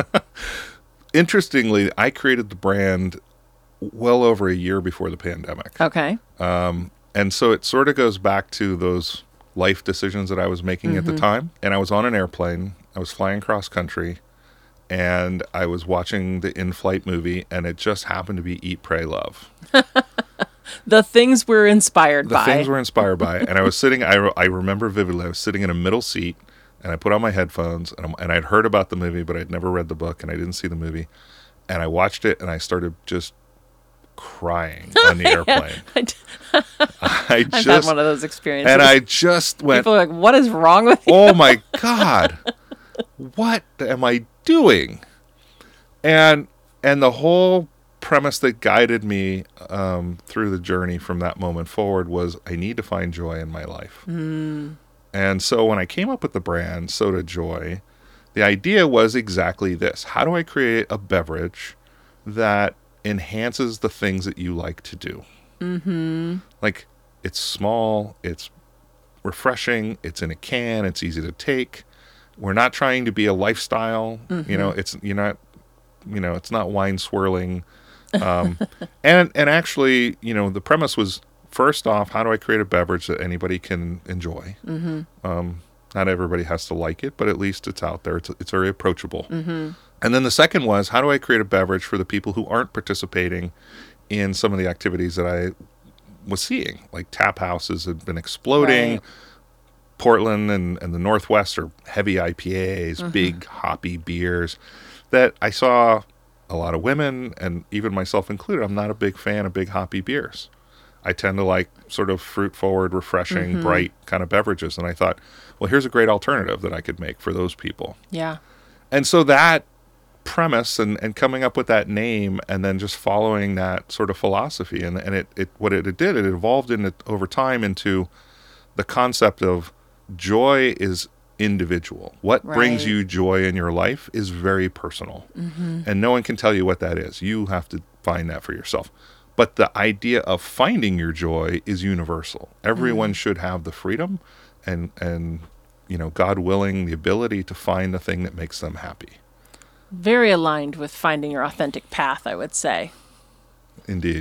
Interestingly, I created the brand well over a year before the pandemic. Okay. Um, and so it sort of goes back to those life decisions that I was making mm-hmm. at the time. And I was on an airplane. I was flying cross country, and I was watching the in-flight movie, and it just happened to be Eat, Pray, Love. The things we're inspired the by. The things we're inspired by. And I was sitting, I, re- I remember vividly, I was sitting in a middle seat, and I put on my headphones, and, I'm, and I'd heard about the movie, but I'd never read the book, and I didn't see the movie. And I watched it, and I started just crying on the airplane. I d- I I've just, had one of those experiences. And I just went, people are like, what is wrong with you? Oh my God, what am I doing? And and the whole premise that guided me um, through the journey from that moment forward was, I need to find joy in my life. Mm. And so when I came up with the brand Soda Joy, the idea was exactly this. How do I create a beverage that enhances the things that you like to do? Mm-hmm. Like, it's small, it's refreshing, it's in a can, it's easy to take. We're not trying to be a lifestyle. Mm-hmm. You know, it's you're not, you know, it's not wine swirling. Um, and and actually, you know, the premise was, first off, how do I create a beverage that anybody can enjoy? Mm-hmm. Um, not everybody has to like it, but at least it's out there. It's it's very approachable. Mm-hmm. And then the second was, how do I create a beverage for the people who aren't participating in some of the activities that I was seeing? Like, tap houses have been exploding. Right. Portland and, and the Northwest are heavy I P As, mm-hmm. big hoppy beers that I saw a lot of women, and even myself included. I'm not a big fan of big hoppy beers. I tend to like sort of fruit-forward, refreshing, mm-hmm. bright kind of beverages. And I thought, well, here's a great alternative that I could make for those people. Yeah. And so that premise and, and coming up with that name, and then just following that sort of philosophy, and, and it, it what it, it did, it evolved in it over time into the concept of joy is individual. What right. brings you joy in your life is very personal. Mm-hmm. And no one can tell you what that is. You have to find that for yourself. But the idea of finding your joy is universal. Everyone mm. should have the freedom and, and, you know, God willing, the ability to find the thing that makes them happy. Very aligned with finding your authentic path, I would say. Indeed.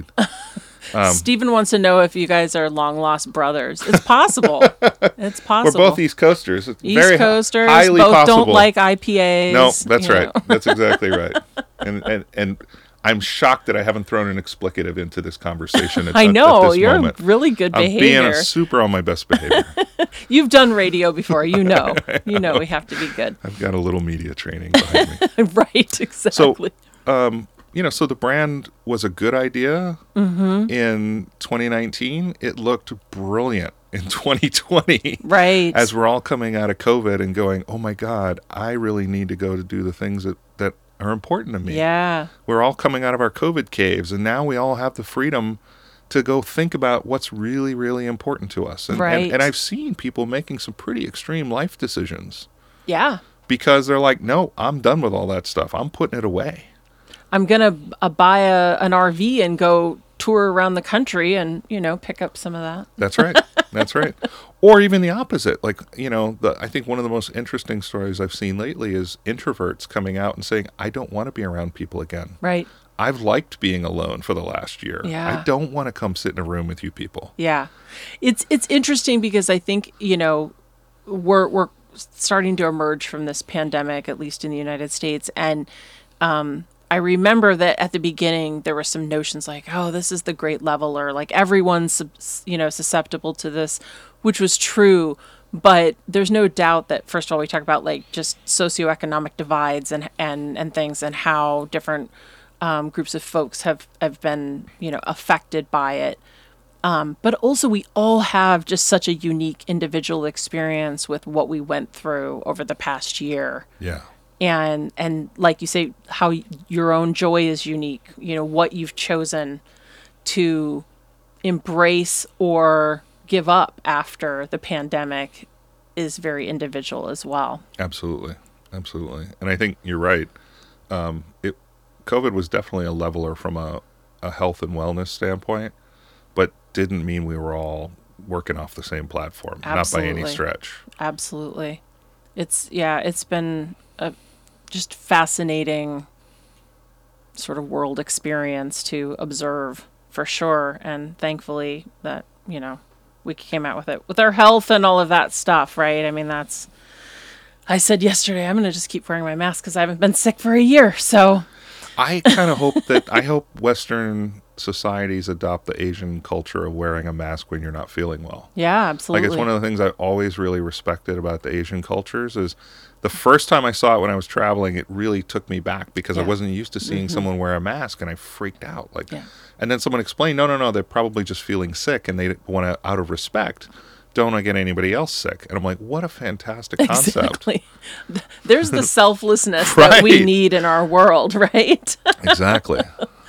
Um, Stephen wants to know if you guys are long lost brothers. It's possible. It's possible. We're both East Coasters. It's East very Coasters. Highly both possible. Don't like I P As. No, that's right. Know. That's exactly right. And and and I'm shocked that I haven't thrown an explicative into this conversation. At, I know at this you're moment. really good I'm behavior. being a super on my best behavior. You've done radio before, you know. You know we have to be good. I've got a little media training behind me. Right, exactly. So, um, you know, so the brand was a good idea mm-hmm. in twenty nineteen. It looked brilliant in twenty twenty. Right. As we're all coming out of COVID and going, oh my God, I really need to go to do the things that, that are important to me. Yeah. We're all coming out of our COVID caves, and now we all have the freedom to go think about what's really, really important to us. And, right. and, and I've seen people making some pretty extreme life decisions. Yeah. because they're like, no, I'm done with all that stuff. I'm putting it away. I'm going to uh, buy a, an R V and go tour around the country and, you know, pick up some of that. That's right. That's right. Or even the opposite. Like, you know, the, I think one of the most interesting stories I've seen lately is introverts coming out and saying, I don't want to be around people again. Right. I've liked being alone for the last year. Yeah. I don't want to come sit in a room with you people. Yeah. It's it's interesting because I think, you know, we're we're starting to emerge from this pandemic, at least in the United States. And um, I remember that at the beginning, there were some notions like, oh, this is the great leveler. Like everyone's, you know, susceptible to this, which was true. But there's no doubt that, first of all, we talk about like just socioeconomic divides and, and, and things and how different um, groups of folks have, have been, you know, affected by it. Um, but also we all have just such a unique individual experience with what we went through over the past year. Yeah. And, and like you say, how your own joy is unique, you know, what you've chosen to embrace or give up after the pandemic is very individual as well. Absolutely. Absolutely. And I think you're right. Um, it, COVID was definitely a leveler from a, a health and wellness standpoint, but didn't mean we were all working off the same platform. Absolutely. Not by any stretch. Absolutely. It's, yeah, it's been a just fascinating sort of world experience to observe for sure. And thankfully that, you know, we came out with it with our health and all of that stuff, right? I mean, that's, I said yesterday, I'm going to just keep wearing my mask because I haven't been sick for a year. So I kind of hope that, I hope Western societies adopt the Asian culture of wearing a mask when you're not feeling well. yeah, absolutely. Like it's one of the things I always really respected about the Asian cultures is the first time I saw it when I was traveling, it really took me back because Yeah. I wasn't used to seeing mm-hmm. someone wear a mask and I freaked out. Like, Yeah. And then someone explained, no, no, no, they're probably just feeling sick and they want to, out of respect, don't want to get anybody else sick. And I'm like, what a fantastic concept. Exactly. There's the selflessness Right. that we need in our world, right? Exactly.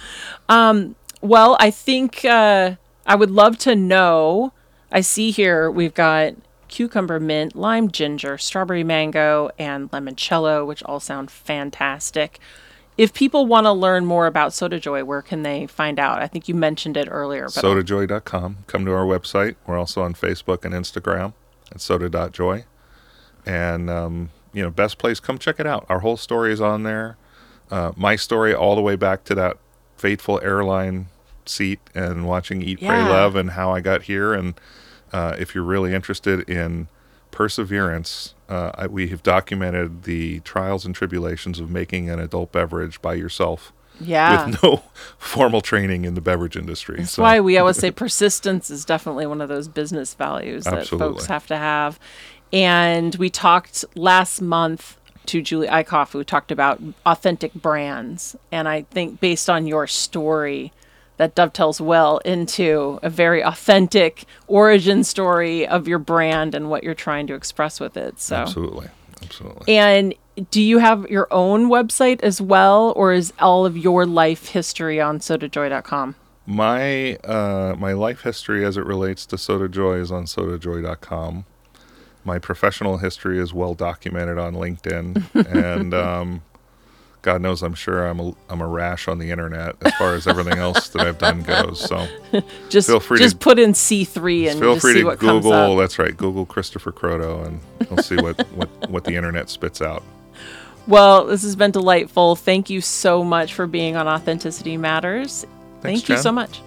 Well, I think uh, I would love to know. I see here we've got cucumber mint, lime ginger, strawberry mango, and limoncello, which all sound fantastic. If people want to learn more about Soda Joy, where can they find out? I think you mentioned it earlier. But soda joy dot com. Come to our website. We're also on Facebook and Instagram at soda dot joy. And, um, you know, best place, come check it out. Our whole story is on there. Uh, my story all the way back to that fateful airline seat and watching Eat, Pray, Yeah. Love and how I got here. And uh, if you're really interested in perseverance, uh, I, we have documented the trials and tribulations of making an adult beverage by yourself yeah. with no formal training in the beverage industry. That's So- why we always say persistence is definitely one of those business values that Absolutely. folks have to have. And we talked last month to Julie Eichhoff, who talked about authentic brands. And I think based on your story, that dovetails well into a very authentic origin story of your brand and what you're trying to express with it. So Absolutely. Absolutely. And do you have your own website as well, or is all of your life history on soda joy dot com? My uh, my life history as it relates to Soda Joy is on soda joy dot com. My professional history is well documented on LinkedIn, and um, God knows I'm sure I'm a, I'm a rash on the internet as far as everything else that I've done goes. So Just feel free just to, put in C three and feel just free see to what comes Google. up. That's right, Google Christopher Croto, and we'll see what, what, what the internet spits out. Well, this has been delightful. Thank you so much for being on Authenticity Matters. Thanks, Thank you Jen. so much.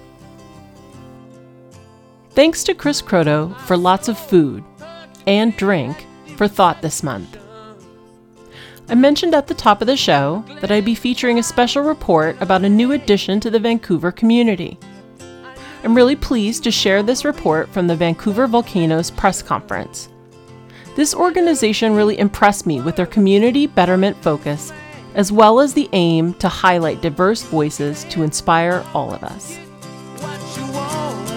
Thanks to Chris Croto for lots of food and drink for thought this month. I mentioned at the top of the show that I'd be featuring a special report about a new addition to the Vancouver community. I'm really pleased to share this report from the Vancouver Volcanoes press conference. This organization really impressed me with their community betterment focus, as well as the aim to highlight diverse voices to inspire all of us. What you want,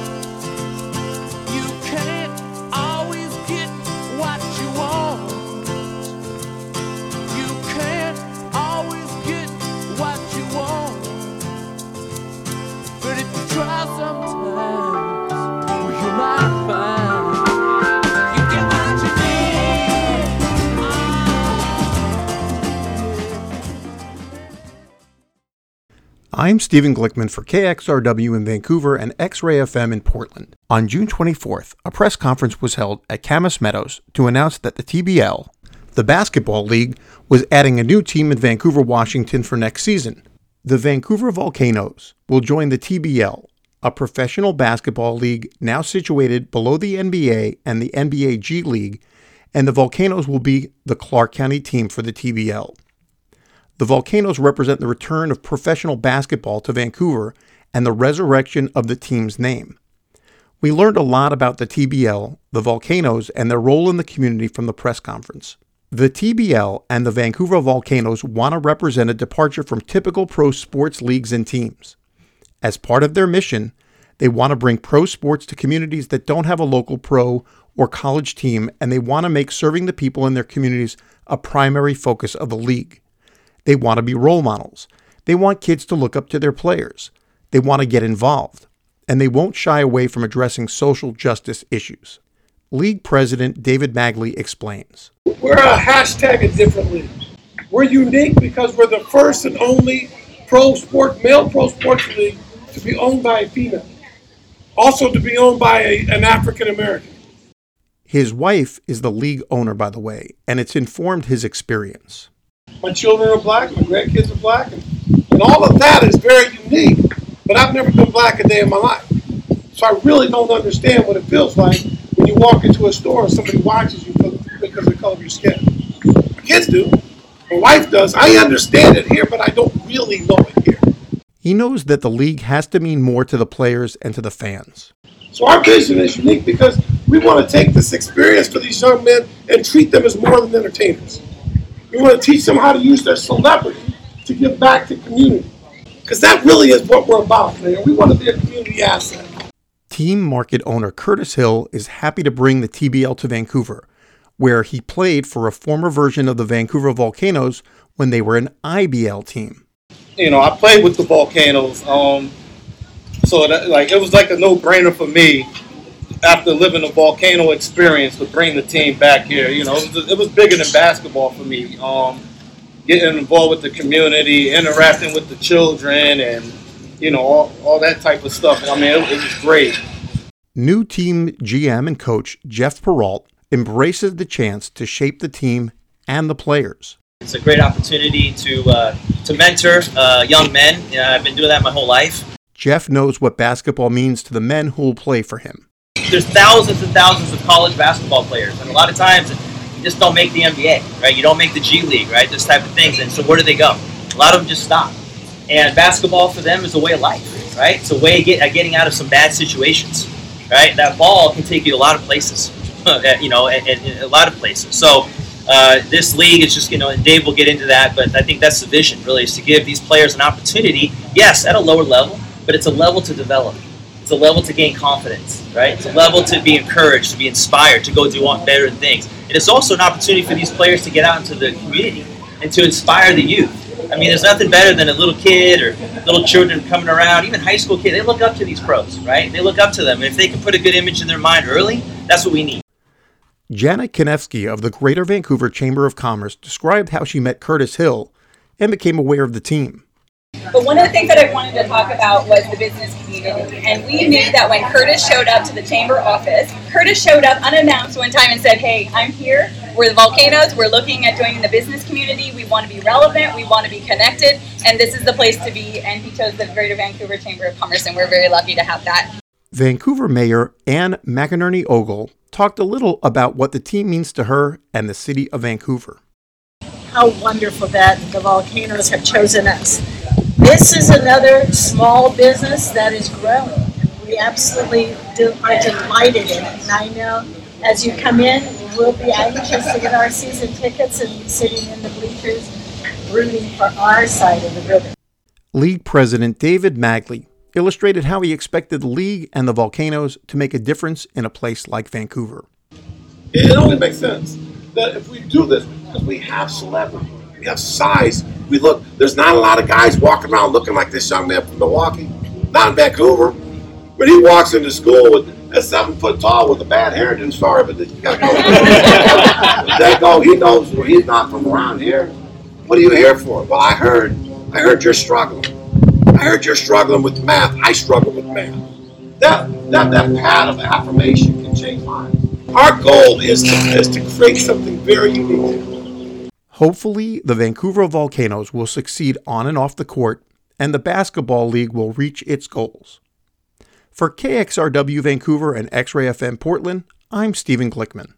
you can't always get what you want. You can't always get what you want. But if you try sometimes, well, you might find you get what you need. Oh. I'm Stephen Glickman for K X R W in Vancouver and X-Ray F M in Portland. On June twenty-fourth, a press conference was held at Camas Meadows to announce that the T B L, the basketball league, was adding a new team in Vancouver, Washington for next season. The Vancouver Volcanoes will join the T B L, a professional basketball league now situated below the N B A and the N B A G League, and the Volcanoes will be the Clark County team for the T B L. The Volcanoes represent the return of professional basketball to Vancouver and the resurrection of the team's name. We learned a lot about the T B L, the Volcanoes, and their role in the community from the press conference. The T B L and the Vancouver Volcanoes want to represent a departure from typical pro sports leagues and teams. As part of their mission, they want to bring pro sports to communities that don't have a local pro or college team, and they want to make serving the people in their communities a primary focus of the league. They want to be role models. They want kids to look up to their players. They want to get involved. And they won't shy away from addressing social justice issues. League President David Magley explains. We're a hashtag of different leagues. We're unique because we're the first and only pro sport, male pro sports league to be owned by a female. Also to be owned by a, an African American. His wife is the league owner, by the way, and it's informed his experience. My children are black, my grandkids are black, and, and all of that is very unique, but I've never been black a day in my life. So I really don't understand what it feels like when you walk into a store and somebody watches you because of the color of your skin. My kids do. My wife does. I understand it here, but I don't really know it here. He knows that the league has to mean more to the players and to the fans. So our vision is unique because we want to take this experience for these young men and treat them as more than entertainers. We want to teach them how to use their celebrity to give back to community. Because that really is what we're about, man. We want to be a community asset. Team market owner Curtis Hill is happy to bring the T B L to Vancouver, where he played for a former version of the Vancouver Volcanoes when they were an I B L team. You know, I played with the Volcanoes, um, so that, like it was like a no-brainer for me after living a volcano experience to bring the team back here. You know, it was, it was bigger than basketball for me. Um, getting involved with the community, interacting with the children, and, you know, all, all that type of stuff. I mean, it, it was great. New team G M and coach Jeff Perrault embraces the chance to shape the team and the players. It's a great opportunity to uh, to mentor uh, young men. You know, I've been doing that my whole life. Jeff knows what basketball means to the men who will play for him. There's thousands and thousands of college basketball players, and a lot of times you just don't make the N B A, right? You don't make the G League, right? Those type of things. And so where do they go? A lot of them just stop. And basketball for them is a way of life, right? It's a way of get, getting out of some bad situations, right? That ball can take you a lot of places, you know, and, and a lot of places. So uh, this league is just, you know, and Dave will get into that, but I think that's the vision, really, is to give these players an opportunity, yes, at a lower level, but it's a level to develop. It's a level to gain confidence, right? It's a level to be encouraged, to be inspired, to go do better things. And it's also an opportunity for these players to get out into the community and to inspire the youth. I mean, there's nothing better than a little kid or little children coming around, even high school kids. They look up to these pros, right? They look up to them. And if they can put a good image in their mind early, that's what we need. Janet Konevsky of the Greater Vancouver Chamber of Commerce described how she met Curtis Hill and became aware of the team. But one of the things that I wanted to talk about was the business community. And we knew that when Curtis showed up to the chamber office, Curtis showed up unannounced one time and said, hey, I'm here. We're the Volcanoes. We're looking at joining the business community. We want to be relevant. We want to be connected. And this is the place to be. And he chose the Greater Vancouver Chamber of Commerce. And we're very lucky to have that. Vancouver Mayor Anne McInerney Ogle talked a little about what the team means to her and the city of Vancouver. How wonderful that the Volcanoes have chosen us. This is another small business that is growing. We absolutely do, are delighted in it. And I know as you come in, we'll be anxious to get our season tickets and be sitting in the bleachers rooting for our side of the river. League President David Magley illustrated how he expected the league and the Volcanoes to make a difference in a place like Vancouver. It only makes sense that if we do this, because we have celebrity, we have size. We look, there's not a lot of guys walking around looking like this young man from Milwaukee. Not in Vancouver. When he walks into school with a seven foot tall with a bad hairdo, sorry, but you gotta go. They go, he knows he's not from around here. What are you here for? Well, I heard, I heard you're struggling. I I heard you're struggling with math. I struggle with math. That that that pad of affirmation can change lives. Our goal is to is to create something very unique. Hopefully, the Vancouver Volcanoes will succeed on and off the court, and the basketball league will reach its goals. For K X R W Vancouver and X-Ray F M Portland, I'm Stephen Glickman.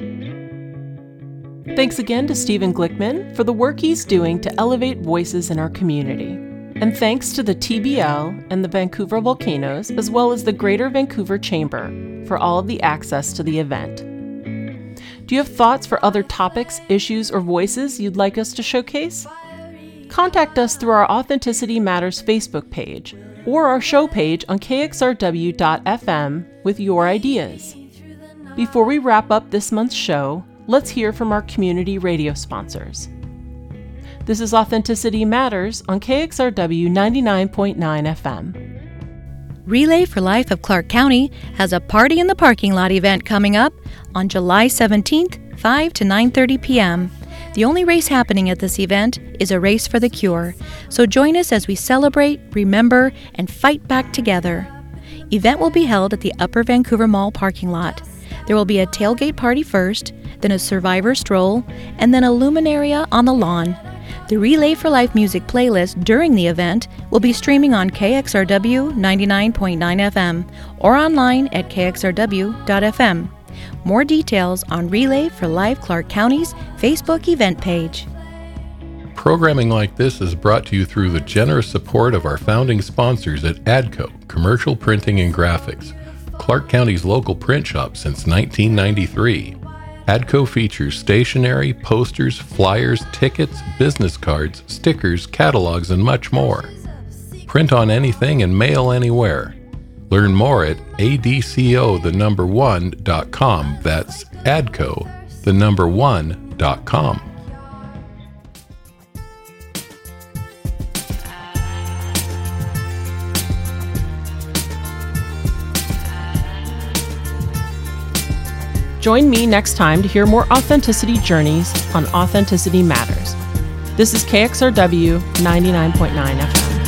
Thanks again to Stephen Glickman for the work he's doing to elevate voices in our community. And thanks to the T B L and the Vancouver Volcanoes, as well as the Greater Vancouver Chamber, for all of the access to the event. Do you have thoughts for other topics, issues, or voices you'd like us to showcase? Contact us through our Authenticity Matters Facebook page or our show page on K X R W dot F M with your ideas. Before we wrap up this month's show, let's hear from our community radio sponsors. This is Authenticity Matters on K X R W ninety-nine point nine F M. Relay for Life of Clark County has a Party in the Parking Lot event coming up on July seventeenth, five to nine thirty p.m. The only race happening at this event is a race for the cure, so join us as we celebrate, remember, and fight back together. Event will be held at the Upper Vancouver Mall parking lot. There will be a tailgate party first, then a survivor stroll, and then a luminaria on the lawn. The Relay for Life music playlist during the event will be streaming on K X R W ninety-nine point nine F M or online at K X R W dot F M. More details on Relay for Life Clark County's Facebook event page. Programming like this is brought to you through the generous support of our founding sponsors at ADCO, Commercial Printing and Graphics, Clark County's local print shop since nineteen ninety-three. ADCO features stationery, posters, flyers, tickets, business cards, stickers, catalogs, and much more. Print on anything and mail anywhere. Learn more at A D C O the number one dot com. That's ADCO the number one dot com. Join me next time to hear more authenticity journeys on Authenticity Matters. This is K X R W ninety-nine point nine F M.